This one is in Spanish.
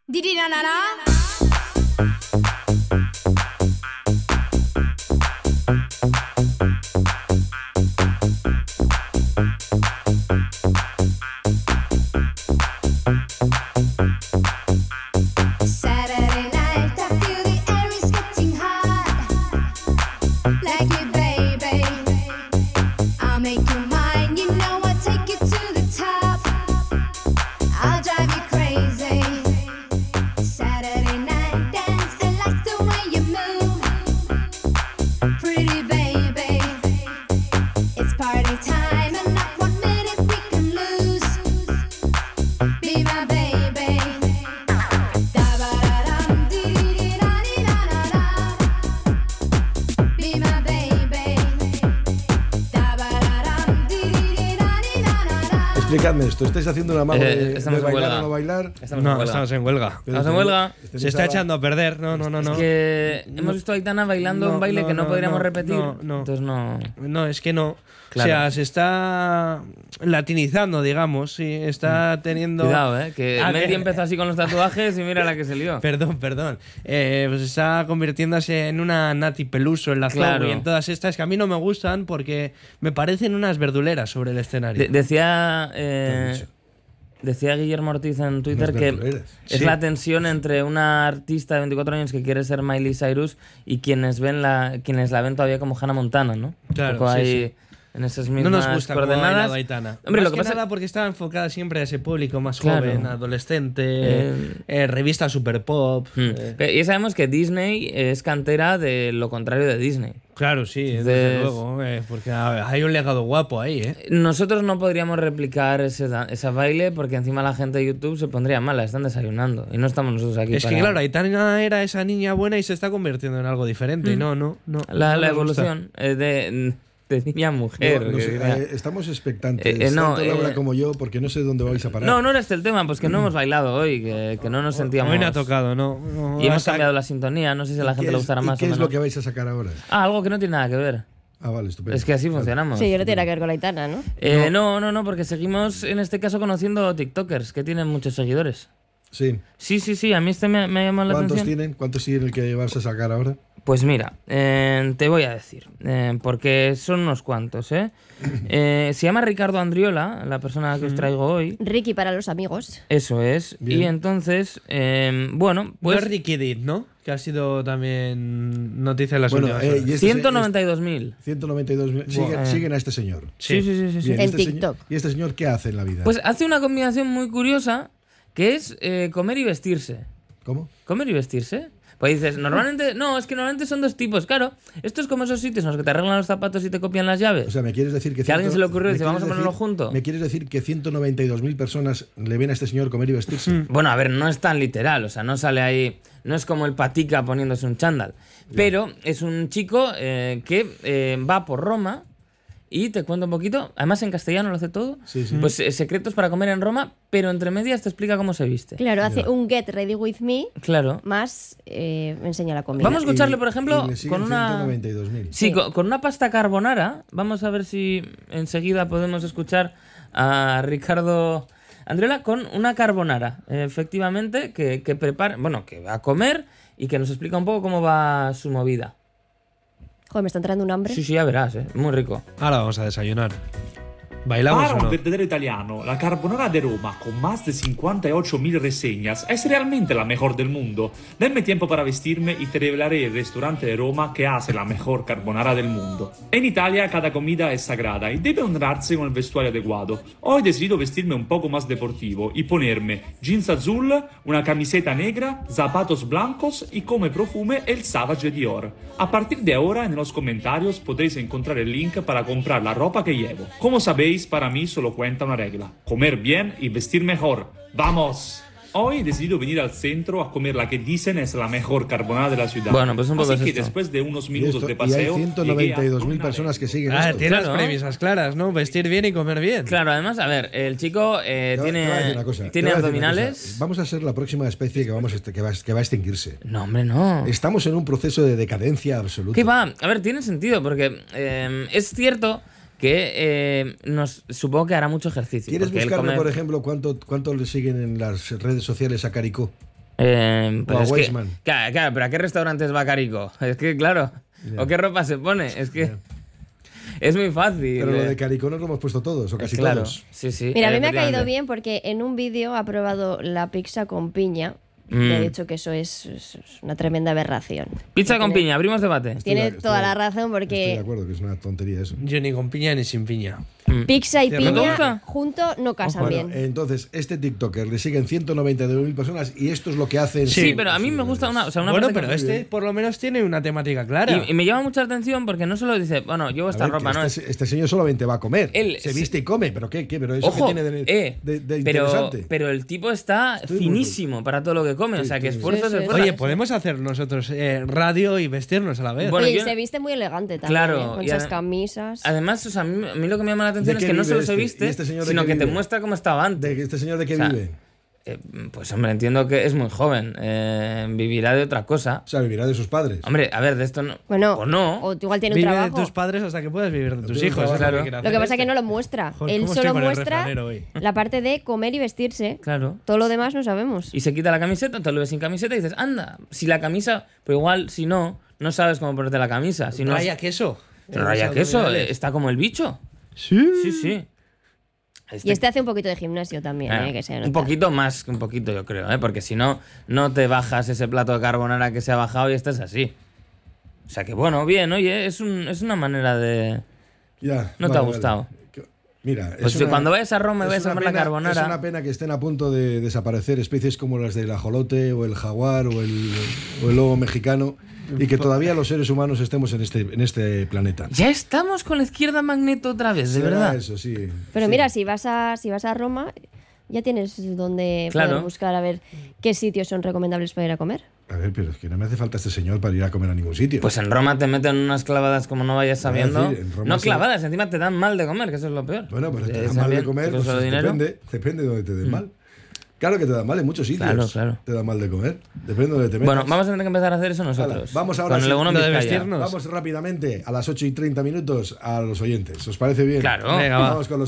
Explicadme esto, ¿estáis haciendo una amago de bailar o no bailar? Estamos en huelga. Estamos en huelga. Se está echando a perder. No. Es que hemos visto a Aitana bailando un baile que no podríamos repetir. Entonces no. No, es que no. Claro. O sea, se está latinizando, digamos. Sí, está teniendo. Cuidado, que Mendy empezó así con los tatuajes y mira la que se lió. Perdón. Pues está convirtiéndose en una Nati Peluso en la Zoe y en todas estas que a mí no me gustan porque me parecen unas verduleras sobre el escenario. Decía Guillermo Ortiz en Twitter que es la tensión entre una artista de 24 años que quiere ser Miley Cyrus y quienes la ven todavía como Hannah Montana, ¿no? Claro, sí. En esas mismas no nos gusta coordenadas. Aitana. Hombre, lo que pasa es porque está enfocada siempre a ese público más joven, adolescente, revista super pop. Y sabemos que Disney es cantera de lo contrario de Disney. Claro, sí, desde luego, porque hay un legado guapo ahí, Nosotros no podríamos replicar ese baile porque encima la gente de YouTube se pondría mal, la están desayunando y no estamos nosotros aquí. Es que claro, Aitana era esa niña buena y se está convirtiendo en algo diferente. No. La evolución de niña a mujer. Estamos expectantes, tanto Laura como yo, porque no sé dónde vais a parar. No era este el tema, pues que no hemos bailado hoy, que no nos sentíamos. Hoy no ha tocado, no. Y hemos cambiado la sintonía, no sé si a la gente le gustará más o menos. ¿Qué es lo que vais a sacar ahora? Algo que no tiene nada que ver. Ah, vale, estupendo. Es que así funcionamos. Sí, no tiene nada que ver con la Aitana, ¿no? No, porque seguimos en este caso conociendo TikTokers que tienen muchos seguidores. Sí. Sí, a mí este me ha llamado la atención. ¿Cuántos tienen el que vas a sacar ahora? Pues mira, te voy a decir, porque son unos cuantos, Se llama Ricardo Andriola, la persona que os traigo hoy. Ricky para los amigos. Eso es. Bien. Y entonces, bueno, pues... No es Ricky Did, ¿no? Que ha sido también noticia en las últimas horas. 192.000. 192.000. Siguen a este señor. Sí. Bien, en TikTok. ¿Y este señor qué hace en la vida? Pues hace una combinación muy curiosa, que es comer y vestirse. ¿Cómo? ¿Comer y vestirse? Pues dices, normalmente son dos tipos. Claro, esto es como esos sitios en los que te arreglan los zapatos y te copian las llaves. O sea, ¿me quieres decir que... a alguien se le ocurrió y dice, vamos a ponerlo junto? ¿Me quieres decir que 192.000 personas le ven a este señor comer y vestirse? Bueno, a ver, no es tan literal. O sea, no sale ahí... No es como el Patica poniéndose un chándal. Pero es un chico que va por Roma... Y te cuento un poquito, además en castellano lo hace todo, pues secretos para comer en Roma, pero entre medias te explica cómo se viste. Claro, hace un Get Ready With Me, más enseña la comida. Vamos a escucharle, por ejemplo, con una... 192.000. Sí, con una pasta carbonara. Vamos a ver si enseguida podemos escuchar a Ricardo Andriola con una carbonara, efectivamente, que prepara, bueno, que va a comer y que nos explica un poco cómo va su movida. Joder, me está entrando un hambre. Sí, ya verás, muy rico. Ahora vamos a desayunar. ¿Bailamos Para o no? un verdadero italiano, la carbonara de Roma, con más de 58.000 reseñas, es realmente la mejor del mundo. Denme tiempo para vestirme y te revelaré el restaurante de Roma que hace la mejor carbonara del mundo. En Italia cada comida es sagrada y debe honrarse con el vestuario adecuado. Hoy he decidido vestirme un poco más deportivo y ponerme jeans azul, una camiseta negra, zapatos blancos y como perfume el Savage Dior. A partir de ahora en los comentarios podréis encontrar el link para comprar la ropa que llevo. Como sabéis, para mí solo cuenta una regla: comer bien y vestir mejor. ¡Vamos! Hoy he decidido venir al centro a comer la que dicen es la mejor carbonara de la ciudad. Bueno, pues un poco así que esto. Después de unos minutos de paseo... Y hay 192.000 personas que siguen esto. Tiene las premisas claras, ¿no? Vestir bien y comer bien. Claro, además, a ver, el chico tiene abdominales. Vamos a ser la próxima especie que va a extinguirse. No, hombre, no. Estamos en un proceso de decadencia absoluta. ¿Qué va? A ver, tiene sentido, porque es cierto que supongo que hará mucho ejercicio. ¿Quieres buscarme, por ejemplo, cuánto le siguen en las redes sociales a Caricó? Pero es que, claro, pero ¿a qué restaurantes va Carico? Es que, claro. ¿O qué ropa se pone? Es que... Es muy fácil. Pero lo de Carico nos lo hemos puesto todos, o casi todos. Sí, sí. Mira, a mí me ha caído bien porque en un vídeo ha probado la pizza con piña. Y ha dicho que eso es una tremenda aberración. Pizza con piña, abrimos debate. Tiene toda la razón porque... Estoy de acuerdo que es una tontería eso. Yo ni con piña ni sin piña. Pizza y piña gusta? juntos no casan bien. Entonces, este TikToker le siguen 192.000 personas y esto es lo que hacen. Sí, pero a mí me gusta una bueno, pero este por lo menos tiene una temática clara. Y me llama mucha atención porque no solo dice, bueno, llevo esta ropa, ¿no? Este señor solamente va a comer. Él se viste y come, pero ¿qué? Pero eso Ojo, que tiene de interesante. Pero el tipo está finísimo para todo lo que come, o sea, que esfuerzo se esfuerza. Oye, podemos hacer nosotros radio y vestirnos a la vez. Bueno, y se viste muy elegante también, claro, con esas camisas. Además, o sea, a mí lo que me llama la atención es que no solo se viste, sino que te muestra cómo estaba antes. ¿Este señor de qué vive? Pues hombre, entiendo que es muy joven. Vivirá de otra cosa. O sea, vivirá de sus padres. Hombre, a ver, de esto no. Bueno, o no. O igual tiene Vive un trabajo. de tus padres hasta que puedas vivir de tus hijos. Claro. Lo que pasa es que no lo muestra. Joder, él ¿cómo solo estoy con el muestra refranero hoy? la parte de comer y vestirse. Claro. Todo lo demás no sabemos. Y se quita la camiseta, entonces lo ves sin camiseta y dices, anda, si la camisa, pero igual si no sabes cómo ponerte la camisa. Si no Raya queso. Raya queso, está como el bicho. Sí. Sí, sí. Y este hace un poquito de gimnasio también, que se nota. Un poquito más que un poquito, yo creo, porque si no, no te bajas ese plato de carbonara que se ha bajado y estás así. O sea que bueno, bien, oye, es una manera de... Ya, ¿No te ha gustado? Vale. Mira, pues cuando vayas a Roma y vayas a comer la carbonara... Es una pena que estén a punto de desaparecer especies como las del ajolote o el jaguar o el lobo mexicano y que todavía los seres humanos estemos en este planeta. Ya estamos con la izquierda magneto otra vez, de verdad. Eso, sí. Pero sí. mira, si vas a Roma, ya tienes donde poder buscar a ver qué sitios son recomendables para ir a comer. A ver, pero es que no me hace falta este señor para ir a comer a ningún sitio. Pues en Roma te meten unas clavadas como no vayas sabiendo. No clavadas, encima te dan mal de comer, que eso es lo peor. Bueno, pero te dan mal de comer, pues depende de donde te den mal. Claro que te dan mal en muchos sitios. Claro. Te dan mal de comer. Depende de donde te metas. Bueno, vamos a tener que empezar a hacer eso nosotros. Vamos ahora de vestirnos. Vamos rápidamente a las 8:30 a los oyentes. ¿Os parece bien? Claro. Venga, va. Vamos con los